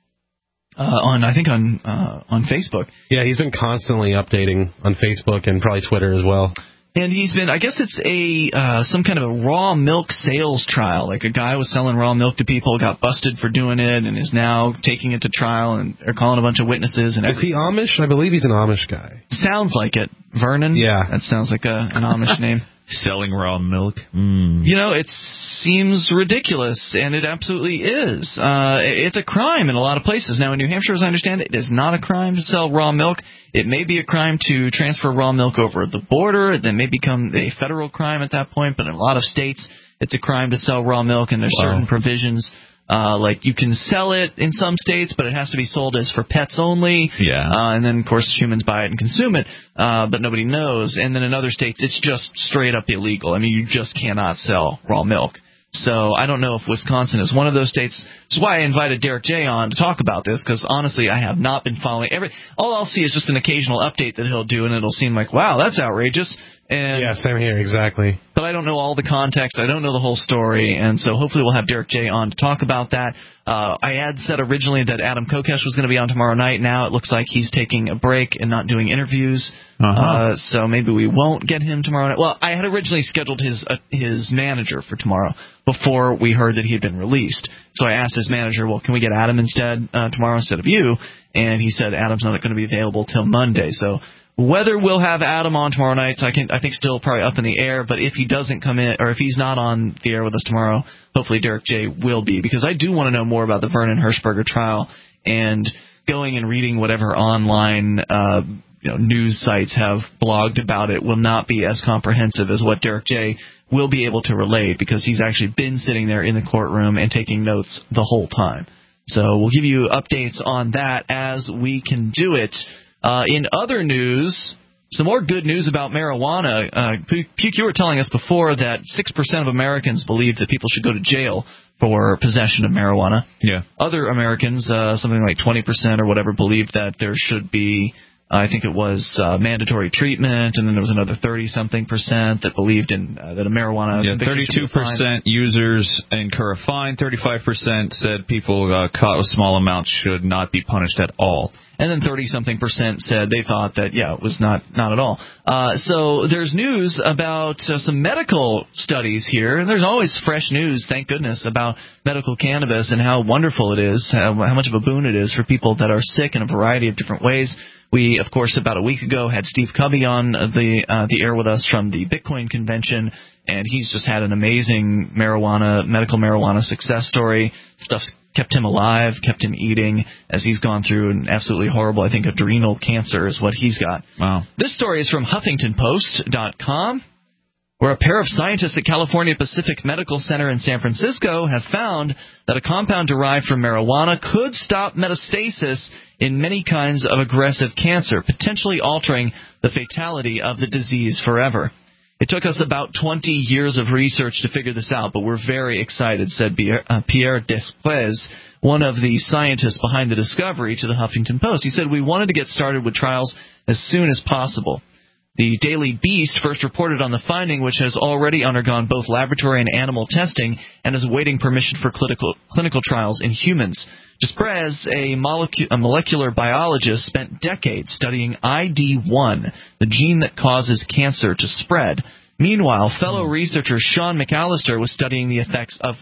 Speaker 1: On Facebook.
Speaker 3: Yeah, he's been constantly updating on Facebook and probably Twitter as well.
Speaker 1: And he's been, I guess it's some kind of a raw milk sales trial. Like a guy was selling raw milk to people, got busted for doing it, and is now taking it to trial, and they're calling a bunch of witnesses. And
Speaker 3: is he Amish? I believe he's an Amish guy.
Speaker 1: Sounds like it. Vernon?
Speaker 3: Yeah.
Speaker 1: That sounds like an Amish name.
Speaker 2: Selling raw milk.
Speaker 1: You know, it seems ridiculous, and it absolutely is. It's a crime in a lot of places. Now, in New Hampshire, as I understand it, it is not a crime to sell raw milk. It may be a crime to transfer raw milk over the border. It may become a federal crime at that point, but in a lot of states, it's a crime to sell raw milk, and there's certain provisions. Like you can sell it in some states, but it has to be sold as for pets only.
Speaker 2: Yeah.
Speaker 1: And then, of course, humans buy it and consume it, but nobody knows. And then in other states, it's just straight up illegal. I mean, you just cannot sell raw milk. So I don't know if Wisconsin is one of those states. That's why I invited Derek J. on to talk about this, because honestly, I have not been following all I'll see is just an occasional update that he'll do, and it'll seem like, wow, that's outrageous. And
Speaker 3: yeah, same here, exactly.
Speaker 1: But I don't know all the context. I don't know the whole story, and so hopefully we'll have Derek J. on to talk about that. I had said originally that Adam Kokesh was going to be on tomorrow night. Now it looks like he's taking a break and not doing interviews, so maybe we won't get him tomorrow night. Well, I had originally scheduled his manager for tomorrow before we heard that he had been released. So I asked his manager, well, can we get Adam instead tomorrow instead of you? And he said Adam's not going to be available till Monday. So whether we'll have Adam on tomorrow night, I think still probably up in the air. But if he doesn't come in, or if he's not on the air with us tomorrow, hopefully Derek J. will be, because I do want to know more about the Vernon Hershberger trial, and going and reading whatever online news sites have blogged about it will not be as comprehensive as what Derek J. will be able to relate, because he's actually been sitting there in the courtroom and taking notes the whole time. So we'll give you updates on that as we can do it. In other news, some more good news about marijuana. Puke, you were telling us before that 6% of Americans believe that people should go to jail for possession of marijuana.
Speaker 2: Yeah.
Speaker 1: Other Americans, something like 20% or whatever, believe that there should be, I think it was mandatory treatment, and then there was another 30-something% that believed in that a marijuana.
Speaker 2: Yeah, 32% users incur a fine. 35% said people caught with small amounts should not be punished at all.
Speaker 1: And then 30-something% said they thought that, it was not at all. So there's news about some medical studies here. And there's always fresh news, thank goodness, about medical cannabis and how wonderful it is, how much of a boon it is for people that are sick in a variety of different ways. We, of course, about a week ago had Steve Cubby on the air with us from the Bitcoin convention, and he's just had an amazing medical marijuana success story. Stuff's kept him alive, kept him eating as he's gone through an absolutely horrible, I think, adrenal cancer is what he's got.
Speaker 2: Wow.
Speaker 1: This story is from HuffingtonPost.com, where a pair of scientists at California Pacific Medical Center in San Francisco have found that a compound derived from marijuana could stop metastasis in many kinds of aggressive cancer, potentially altering the fatality of the disease forever. It took us about 20 years of research to figure this out, but we're very excited, said Pierre Desprez, one of the scientists behind the discovery, to the Huffington Post. He said, we wanted to get started with trials as soon as possible. The Daily Beast first reported on the finding, which has already undergone both laboratory and animal testing and is awaiting permission for clinical trials in humans. Desprez, a molecular biologist, spent decades studying ID1, the gene that causes cancer to spread. Meanwhile, fellow researcher Sean McAllister was studying the effects of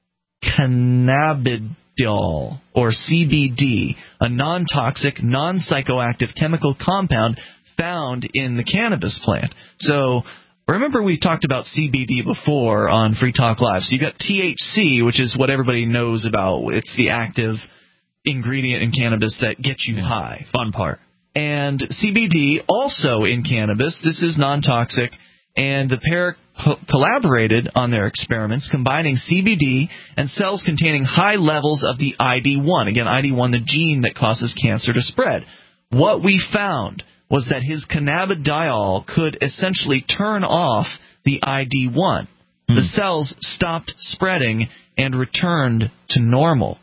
Speaker 1: cannabidiol, or CBD, a non-toxic, non-psychoactive chemical compound found in the cannabis plant. So remember we talked about CBD before on Free Talk Live. So you got THC, which is what everybody knows about. It's the active ingredient in cannabis that gets you high.
Speaker 2: Fun part.
Speaker 1: And CBD, also in cannabis. This is non-toxic. And the pair collaborated on their experiments, combining CBD and cells containing high levels of the ID1. Again, ID1, the gene that causes cancer to spread. What we found was that his cannabidiol could essentially turn off the ID1. The cells stopped spreading and returned to normal.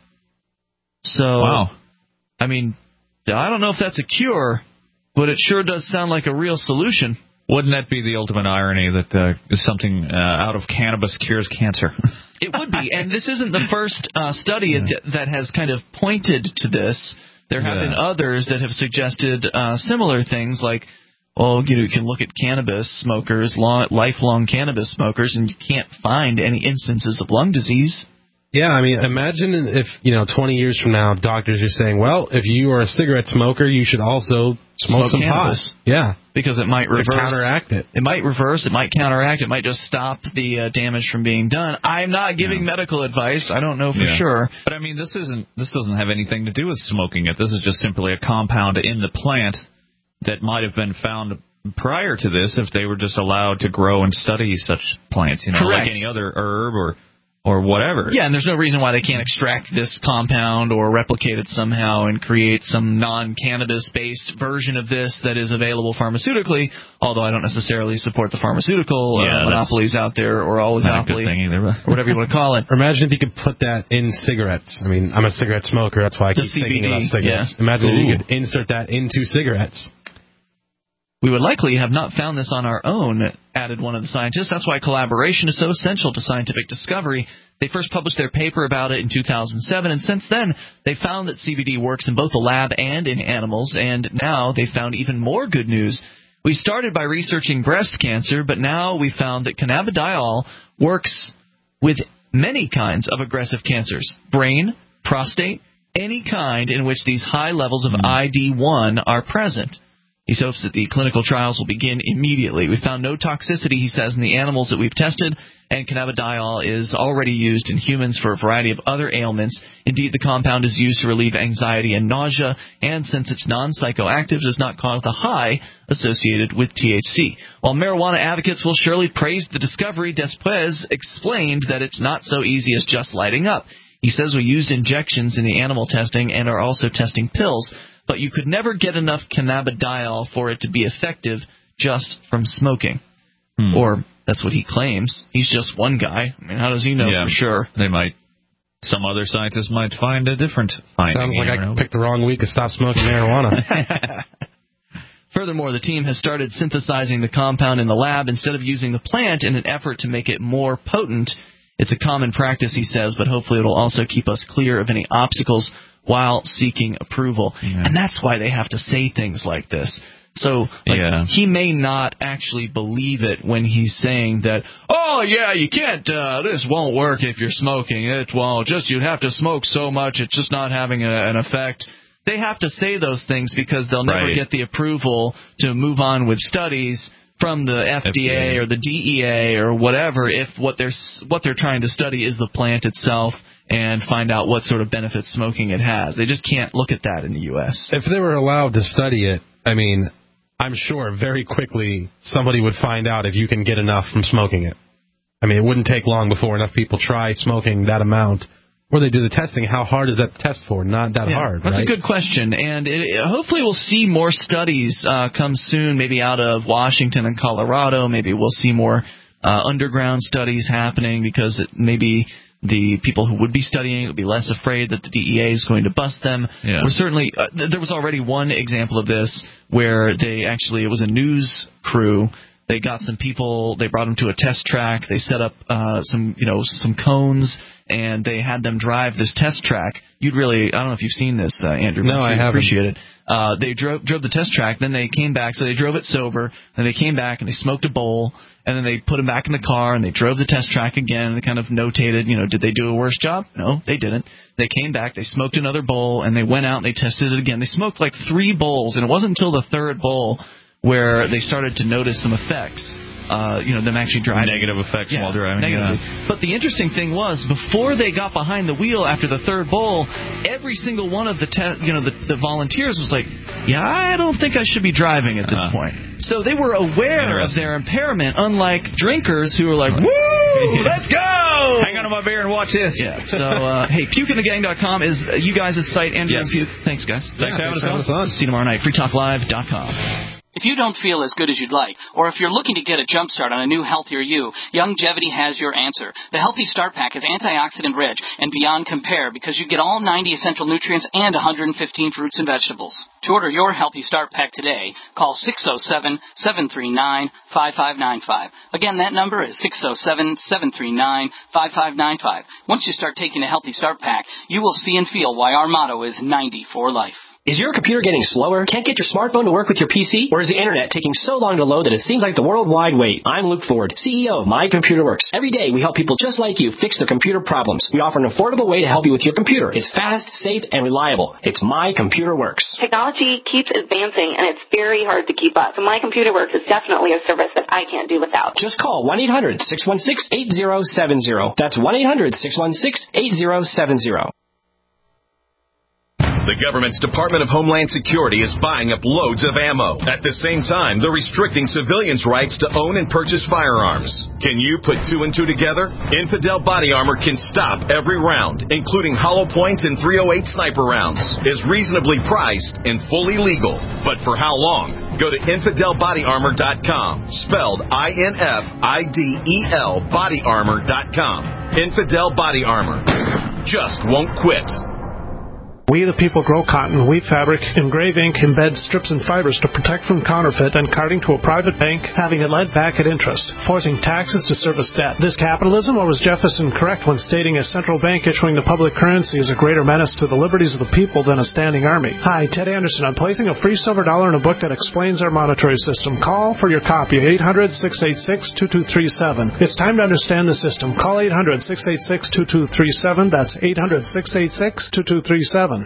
Speaker 1: So,
Speaker 2: wow.
Speaker 1: I mean, I don't know if that's a cure, but it sure does sound like a real solution.
Speaker 2: Wouldn't that be the ultimate irony that something out of cannabis cures cancer?
Speaker 1: It would be, and this isn't the first study that has kind of pointed to this. There have been others that have suggested similar things, like, well, you can look at cannabis smokers, lifelong cannabis smokers, and you can't find any instances of lung disease.
Speaker 3: Yeah, I mean, imagine if, 20 years from now, doctors are saying, well, if you are a cigarette smoker, you should also smoke some cannabis. Pot. Yeah.
Speaker 1: Because it might reverse.
Speaker 3: To counteract it.
Speaker 1: It might reverse. It might counteract. It might just stop the damage from being done. I'm not giving medical advice. I don't know for sure.
Speaker 2: But, I mean, this doesn't have anything to do with smoking it. This is just simply a compound in the plant that might have been found prior to this if they were just allowed to grow and study such plants,
Speaker 1: Correct.
Speaker 2: Like any other herb or whatever.
Speaker 1: Yeah, and there's no reason why they can't extract this compound or replicate it somehow and create some non-cannabis-based version of this that is available pharmaceutically, although I don't necessarily support the pharmaceutical monopolies out there, or oligopoly, or whatever you want to call it.
Speaker 3: Or imagine if you could put that in cigarettes. I mean, I'm a cigarette smoker, that's why I keep thinking about cigarettes.
Speaker 1: Yeah.
Speaker 3: Imagine if you could insert that into cigarettes.
Speaker 1: We would likely have not found this on our own, added one of the scientists. That's why collaboration is so essential to scientific discovery. They first published their paper about it in 2007, and since then, they found that CBD works in both the lab and in animals, and now they found even more good news. We started by researching breast cancer, but now we found that cannabidiol works with many kinds of aggressive cancers, brain, prostate, any kind in which these high levels of ID1 are present. He hopes that the clinical trials will begin immediately. We found no toxicity, he says, in the animals that we've tested, and cannabidiol is already used in humans for a variety of other ailments. Indeed, the compound is used to relieve anxiety and nausea, and since it's non-psychoactive, does not cause the high associated with THC. While marijuana advocates will surely praise the discovery, Despuez explained that it's not so easy as just lighting up. He says we used injections in the animal testing and are also testing pills, but you could never get enough cannabidiol for it to be effective just from smoking. Or that's what he claims. He's just one guy. I mean, how does he know for sure?
Speaker 2: Some other scientists might find a different finding.
Speaker 3: Sounds like I picked the wrong week to stop smoking marijuana.
Speaker 1: Furthermore, the team has started synthesizing the compound in the lab instead of using the plant in an effort to make it more potent. It's a common practice, he says, but hopefully it will also keep us clear of any obstacles while seeking approval. And that's why they have to say things like this. So he may not actually believe it when he's saying that, oh, yeah, you can't, this won't work if you're smoking. It won't. You'd have to smoke so much, it's just not having an effect. They have to say those things because they'll never get the approval to move on with studies from the FDA or the DEA or whatever if what they're trying to study is the plant itself and find out what sort of benefits smoking it has. They just can't look at that in the U.S.
Speaker 3: If they were allowed to study it, I mean, I'm sure very quickly somebody would find out if you can get enough from smoking it. I mean, it wouldn't take long before enough people try smoking that amount. Or they do the testing. How hard is that test for? Not that hard,
Speaker 1: That's
Speaker 3: right?
Speaker 1: a good question. And hopefully we'll see more studies come soon, maybe out of Washington and Colorado. Maybe we'll see more underground studies happening because maybe the people who would be studying would be less afraid that the DEA is going to bust them. We're certainly there was already one example of this where it was a news crew. They got some people, they brought them to a test track, they set up some cones, and they had them drive this test track. I don't know if you've seen this, Andrew.
Speaker 3: No, I haven't.
Speaker 1: Appreciate it. They drove the test track, then they came back, so they drove it sober, then they came back and they smoked a bowl, and then they put them back in the car and they drove the test track again, and they kind of notated, did they do a worse job? No, they didn't. They came back, they smoked another bowl, and they went out and they tested it again. They smoked like 3 bowls, and it wasn't until the third bowl where they started to notice some effects. Them actually driving.
Speaker 2: Negative effects while driving.
Speaker 1: Negatively. But the interesting thing was, before they got behind the wheel after the third bowl, every single one of the volunteers was like, yeah, I don't think I should be driving at this point. So they were aware of their impairment, unlike drinkers who were like, woo, let's go!
Speaker 2: Hang on to my beer and watch this.
Speaker 1: Yeah. So, hey, PukeInTheGang.com is you guys' site, Andrew and Puke. Thanks, guys.
Speaker 2: Thanks for having us on.
Speaker 1: See you tomorrow night. FreeTalkLive.com.
Speaker 21: If you don't feel as good as you'd like, or if you're looking to get a jump start on a new, healthier you, Youngevity has your answer. The Healthy Start Pack is antioxidant-rich and beyond compare because you get all 90 essential nutrients and 115 fruits and vegetables. To order your Healthy Start Pack today, call 607-739-5595. Again, that number is 607-739-5595. Once you start taking the Healthy Start Pack, you will see and feel why our motto is 90 for life.
Speaker 22: Is your computer getting slower? Can't get your smartphone to work with your PC? Or is the internet taking so long to load that it seems like the worldwide wait? I'm Luke Ford, CEO of My Computer Works. Every day we help people just like you fix their computer problems. We offer an affordable way to help you with your computer. It's fast, safe, and reliable. It's My Computer Works.
Speaker 23: Technology keeps advancing and it's very hard to keep up. So My Computer Works is definitely a service that I can't do without.
Speaker 22: Just call 1-800-616-8070. That's 1-800-616-8070.
Speaker 6: The government's Department of Homeland Security is buying up loads of ammo. At the same time, they're restricting civilians' rights to own and purchase firearms. Can you put 2 and 2 together? Infidel Body Armor can stop every round, including hollow points and .308 sniper rounds. Is reasonably priced and fully legal. But for how long? Go to InfidelBodyArmor.com. Spelled INFIDEL BodyArmor.com. Infidel Body Armor. Just won't quit.
Speaker 7: We the people grow cotton, weave fabric, engrave ink, embed strips and fibers to protect from counterfeit and carting to a private bank, having it lent back at interest, forcing taxes to service debt. This capitalism, or was Jefferson correct when stating a central bank issuing the public currency is a greater menace to the liberties of the people than a standing army? Hi, Ted Anderson. I'm placing a free silver dollar in a book that explains our monetary system. Call for your copy, 800-686-2237. It's time to understand the system. Call 800-686-2237. That's 800-686-2237.